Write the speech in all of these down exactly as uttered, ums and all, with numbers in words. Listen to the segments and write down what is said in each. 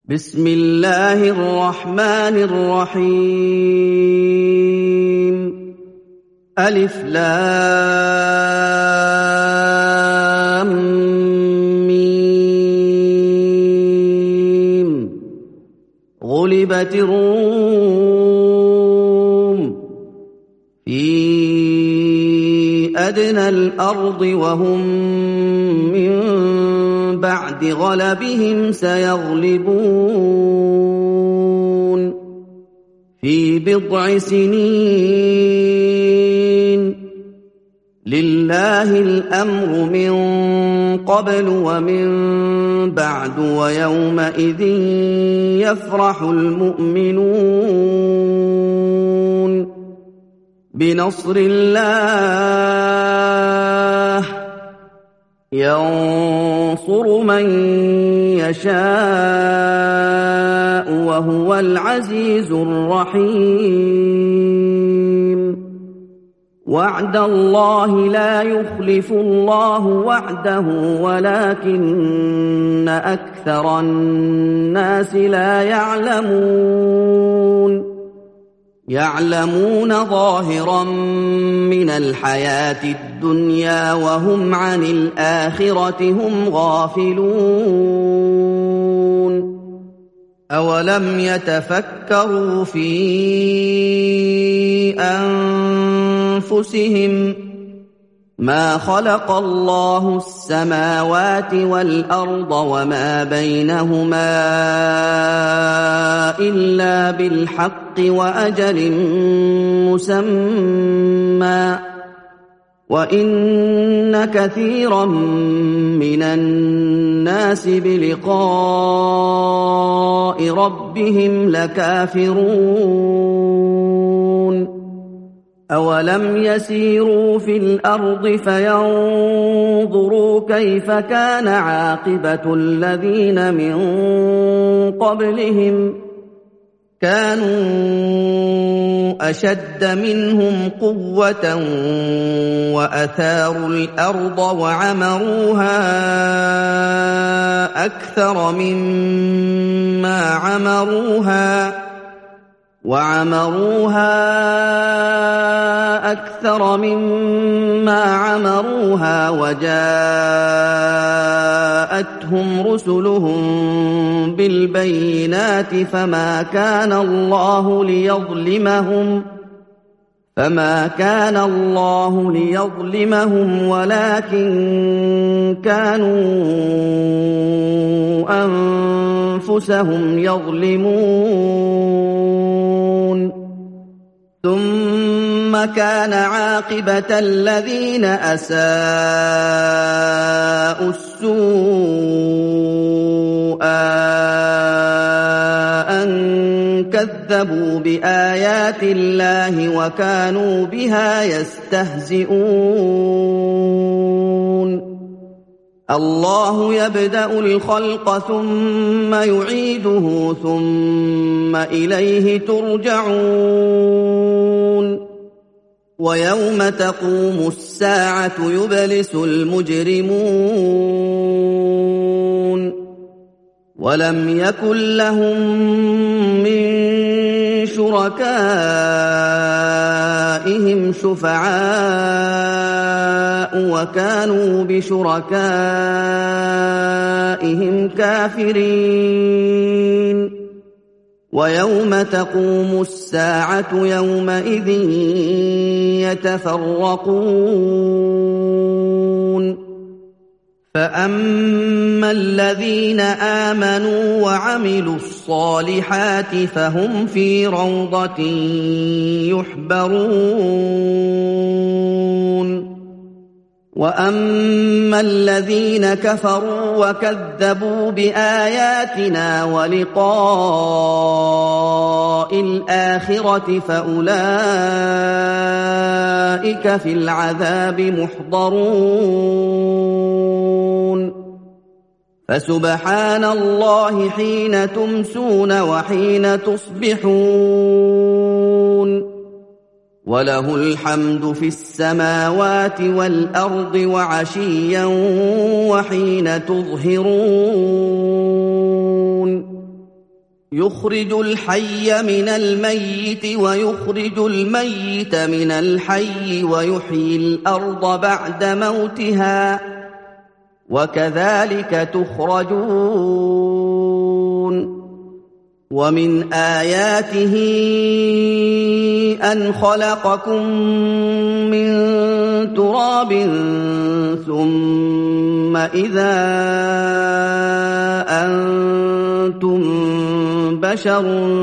بسم الله الرحمن الرحيم. ألف لام ميم. غلبت الروم في أدنى الأرض وهم من بعد غلبهم سيغلبون في بضع سنين. لله الأمر من قبل ومن بعد ويومئذ يفرح المؤمنون بنصر الله ينصر من يشاء وهو العزيز الرحيم. وعد الله لا يخلف الله وعده ولكن أكثر الناس لا يعلمون. يعلمون ظاهرا من الحياة الدنيا وهم عن الآخرة هم غافلون. أولم يتفكروا في أنفسهم ما خلق الله السماوات والأرض وما بينهما إلا بالحق وأجل مسمى وإن كثيرا من الناس بلقاء ربهم لكافرون. أولم يسيروا في الأرض فينظروا كيف كان عاقبة الذين من قبلهم كانوا أشد منهم قوة وأثاروا الأرض وعمروها أكثر مما عمروها وعمروها أكثر مما عمروها وجاءتهم رسلهم بالبينات فما كان الله ليظلمهم فما كان الله ليظلمهم ولكن كانوا أنفسهم يظلمون. ثم كان عاقبة الذين أساءوا السوء أن كذبوا بآيات الله وكانوا بها يستهزئون. الله يبدأ الخلق ثم يعيده ثم إليه ترجعون. ويوم تقوم الساعة يبلس المجرمون ولم يكن لهم من شركائهم شفعاء وكانوا بشركائهم كافرين. ويوم تقوم الساعة يومئذ يتفرقون. فأما الذين آمنوا وعملوا الصالحات فهم في روضة يحبرون. وأما الذين كفروا وكذبوا بآياتنا ولقاء الآخرة فأولئك في العذاب محضرون. فسبحان الله حين تمسون وحين تصبحون. وله الحمد في السماوات والأرض وعشيا وحين تظهرون. يخرج الحي من الميت ويخرج الميت من الحي ويحيي الأرض بعد موتها وكذلك تخرجون ومن آياته أن خلقكم من تراب ثم إذا أنتم بشر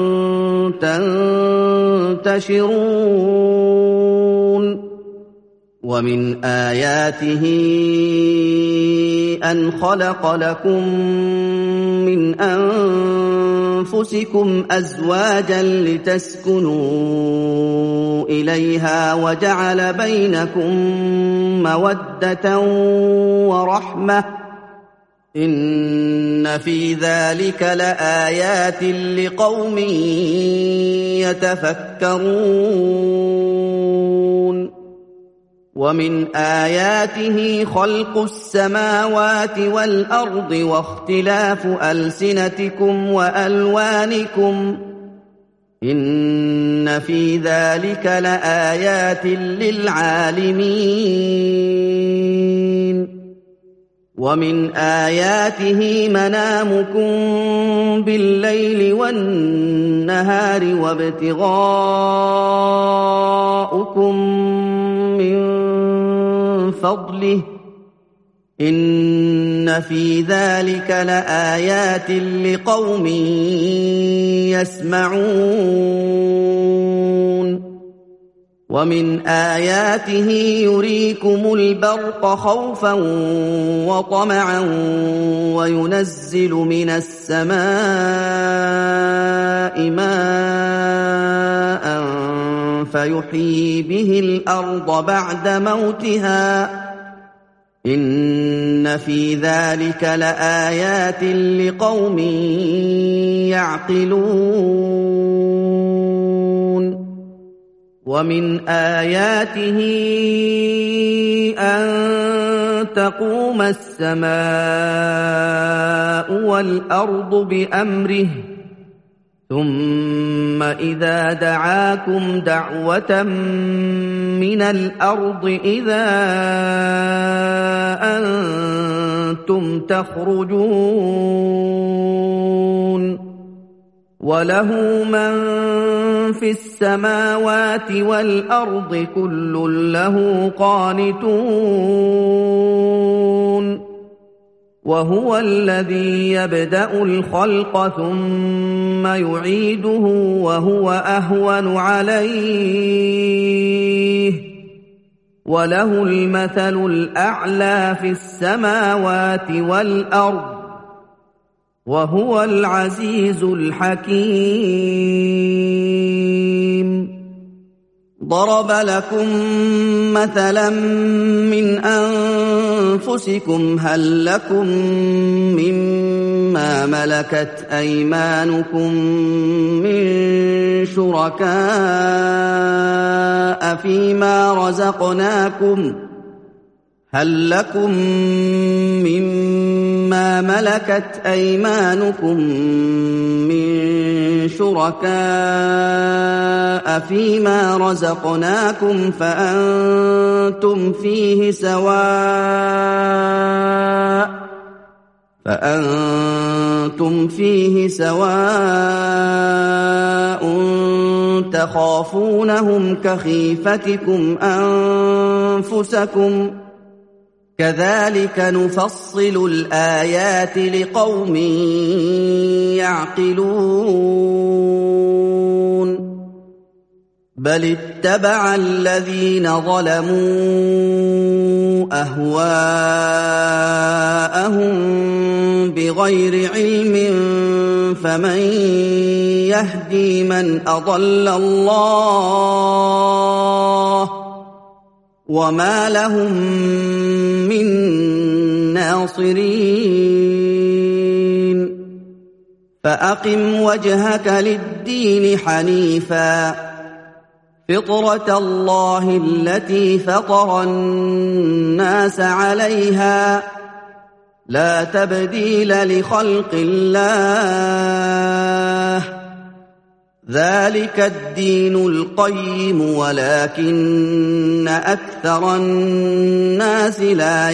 تنتشرون ومن آياته أن خلق لكم من أنفسكم أزواجا لتسكنوا إليها وجعل بينكم مودة ورحمة إن في ذلك لآيات لقوم يتفكرون ومن آياته خلق السماوات والأرض واختلاف ألسنتكم وألوانكم إن في ذلك لآيات للعالمين ومن آياته منامكم بالليل والنهار وابتغاؤكم من فضله إن في ذلك لآيات لقوم يسمعون ومن آياته يريكم البرق خوفا وطمعا وينزل من السماء ماء فيحيي به الأرض بعد موتها إن في ذلك لآيات لقوم يعقلون ومن آياته أن تقوم السماء والأرض بأمره ثم إذا دعاكم دعوة من الأرض إذا أنتم تخرجون وله من في السماوات والأرض كل له قانتون وهو الذي يبدأ الخلق ثم يعيده وهو أهون عليه وله المثل الأعلى في السماوات والأرض وهو العزيز الحكيم ضرب لكم مثلا من أنفسكم هل لكم مما ملكت أيمانكم من شركاء فيما رزقناكم هل لكم مما ملكت أيمانكم من شركاء فيما رزقناكم فأنتم فيه سواء فأنتم فيه سواء تخافونهم كخيفتكم أنفسكم كذلك نفصل الآيات لقوم يعقلون بل اتبع الذين ظلموا أهواءهم بغير علم فمن يهدي من أضل الله وما لهم من ناصرين فأقم وجهك للدين حنيفا فطرة الله التي فطر الناس عليها لا تبديل لخلق الله ذلك الدين القيم ولكن أكثر الناس لا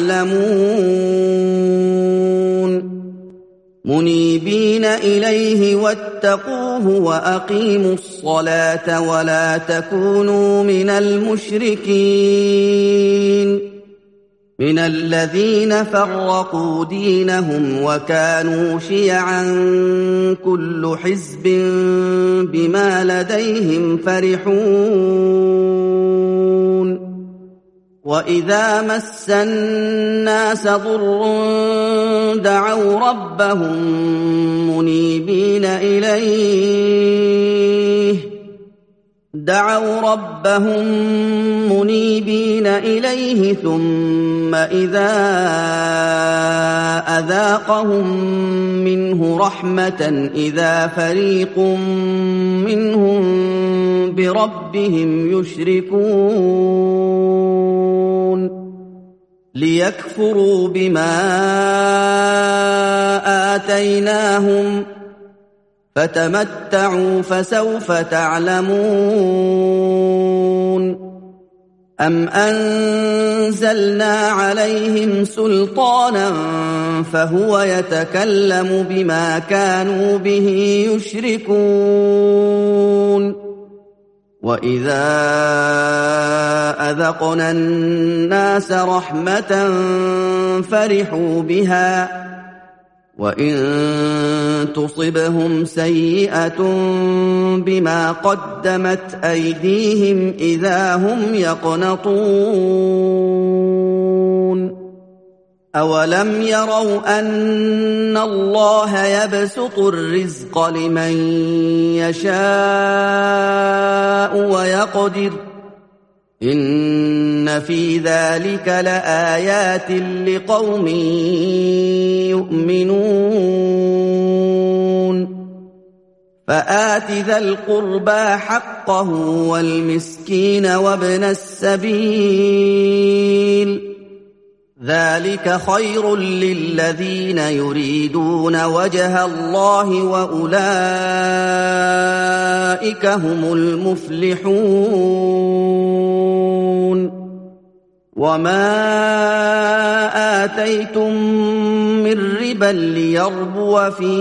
يعلمون منيبين إليه واتقوه وأقيموا الصلاة ولا تكونوا من المشركين من الذين فرقوا دينهم وكانوا شيعا كل حزب بما لديهم فرحون وإذا مس الناس ضر دعوا ربهم منيبين إليه دعوا ربهم منيبين إليه ثم إذا أذاقهم منه رحمة إذا فريق منهم بربهم يشركون ليكفروا بما آتيناهم فتمتعوا فسوف تعلمون أم أنزلنا عليهم سلطانا فهو يتكلم بما كانوا به يشركون وإذا أذقنا الناس رحمة فرحوا بها وإن تصبهم سيئة بما قدمت أيديهم إذا هم يقنطون أولم يروا أن الله يبسط الرزق لمن يشاء ويقدر إن في ذلك لآيات لقوم يؤمنون فآت ذا القربى حقه والمسكين وابن السبيل ذلك خير للذين يريدون وجه الله وأولئك هم المفلحون وما آتيتم من ربا ليربو في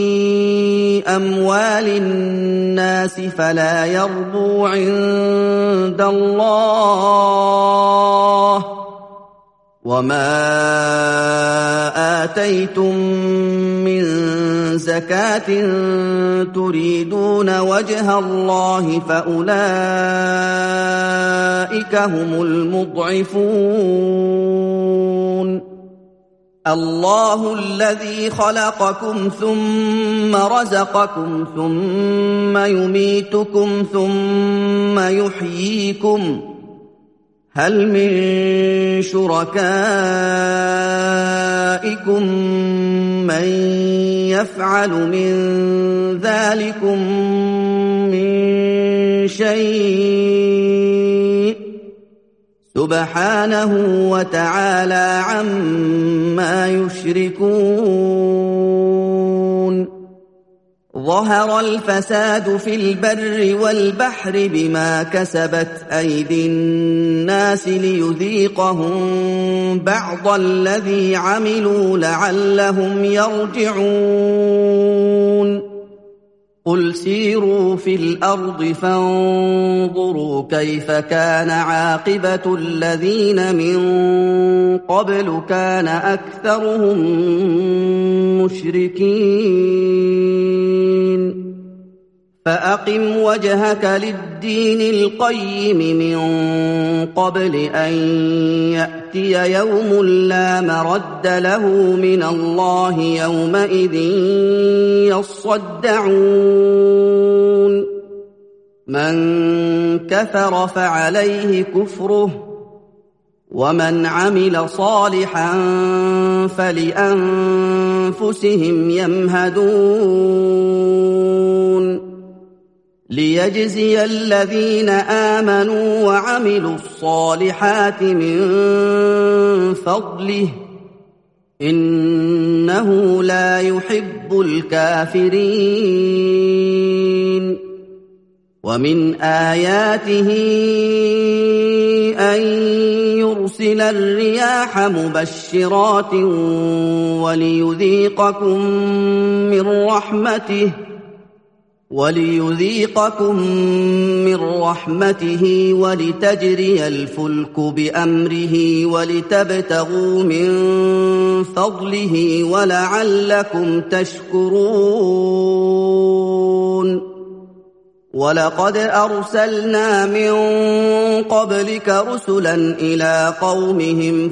أموال الناس فلا يربو عند الله وما آتيتم من زكاة تريدون وجه الله فأولئك هم المضعفون الله الذي خلقكم ثم رزقكم ثم يميتكم ثم يحييكم هل من شركائكم من يفعل من ذلكم من شيء سبحانه وتعالى عما يشركون ظهر الفساد في البر والبحر بما كسبت أيدي الناس ليذيقهم بعض الذي عملوا لعلهم يرجعون قل سيروا في الأرض فانظروا كيف كان عاقبة الذين من قبل كان أكثرهم مشركين فأقم وجهك للدين القيم من قبل أن يأتي يوم لا مرد له من الله يومئذ يصدعون من كفر فعليه كفره ومن عمل صالحا فلأنفسهم يمهدون ليجزي الذين آمنوا وعملوا الصالحات من فضله إنه لا يحب الكافرين ومن آياته أن يرسل الرياح مبشرات وليذيقكم من رحمته وليذيقكم من رحمته ولتجري الفلك بأمره ولتبتغوا من فضله ولعلكم تشكرون ولقد أرسلنا من قبلك رسلا إلى قومهم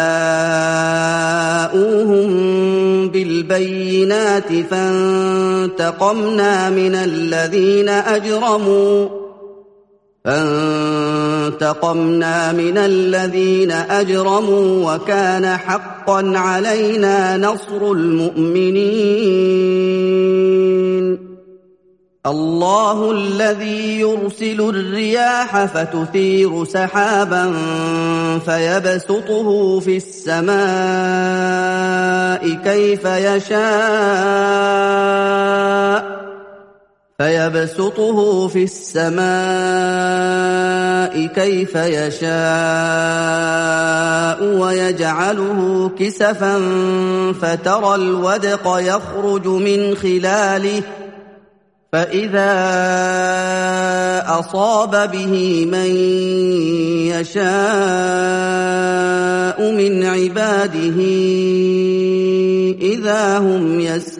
فجاءوهم بالبينات فانتقمنا من الذين أجرموا فانتقمنا من الذين أجرموا وكان حقا علينا نصر المؤمنين الله الذي يرسل الرياح فتثير سحابا فيبسطه في السماء كيف يشاء فيبسطه في السماء كيف يشاء ويجعله كسفا فترى الودق يخرج من خلاله فإذا أصاب به من يشاء من عباده إذا هم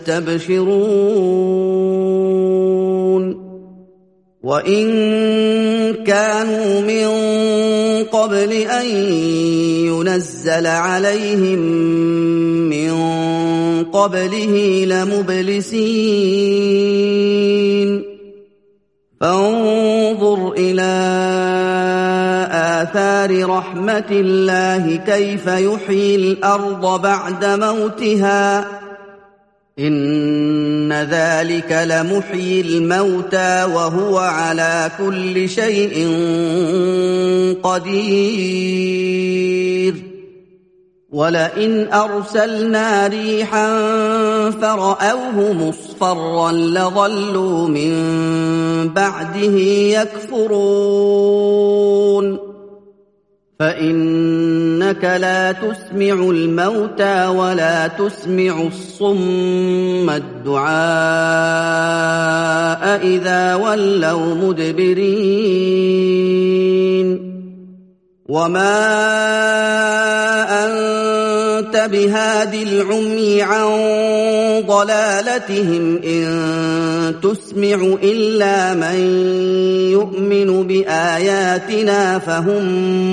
يستبشرون وإن كانوا من قبل أن ينزل عليهم من قبله لمبلسين فانظر إلى آثار رحمة الله كيف يحيي الأرض بعد موتها إن ذلك لمحيي الموتى وهو على كل شيء قدير ولئن أرسلنا ريحا فرأوه مصفرا لظلوا من بعده يكفرون فإنك لا تسمع الموتى ولا تسمع الصم الدعاء إذا ولوا مدبرين وما أنت بهاد العمي عن ضلالتهم إن تسمع إلا من يؤمن بآياتنا فهم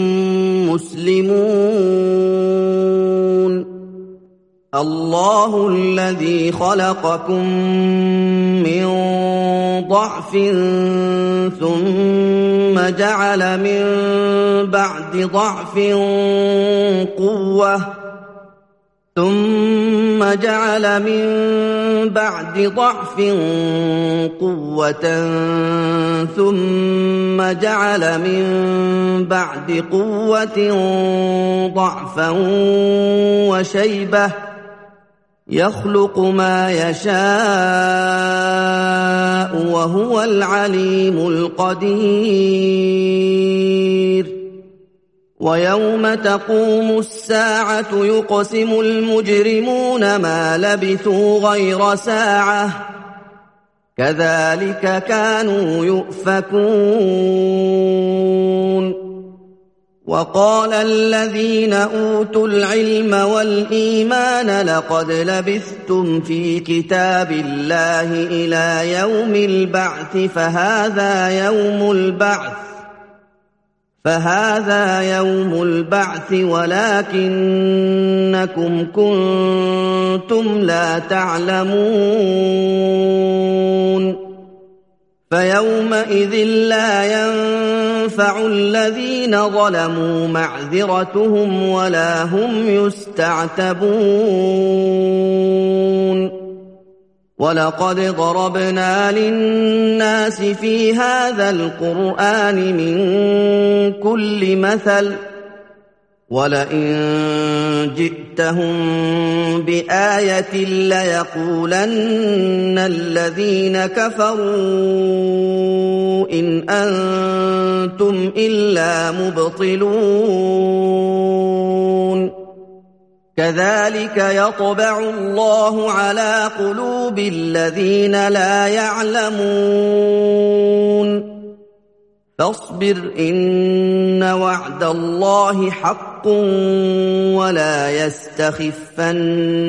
مسلمون الله الذي خلقكم من ضعف ثم جعل من بعد ضعف قوة ثم جعل من بعد ضعف قوة ثم جعل من بعد قوة ضعفا وشيبة يخلق ما يشاء وهو العليم القدير ويوم تقوم الساعة يقسم المجرمون ما لبثوا غير ساعة كذلك كانوا يؤفكون وقال الذين أوتوا العلم والإيمان لقد لبثتم في كتاب الله إلى يوم البعث فهذا يوم البعث فهذا يوم البعث ولكنكم كنتم لا تعلمون فيومئذ لا ينفع الذين ظلموا معذرتهم ولا هم يستعتبون ولقد ضربنا للناس في هذا القرآن من كل مثل وَلَئِن جِئْتَهُم بِآيَةٍ لَّيَقُولَنَّ الَّذِينَ كَفَرُوا إِنْ أَنتُمْ إِلَّا مُبْطِلُونَ كَذَلِكَ يَطْبَعُ اللَّهُ عَلَىٰ قُلُوبِ الَّذِينَ لَا يَعْلَمُونَ فاصبر إن وعد الله حق ولا يستخفنك الذين لا يوقنون.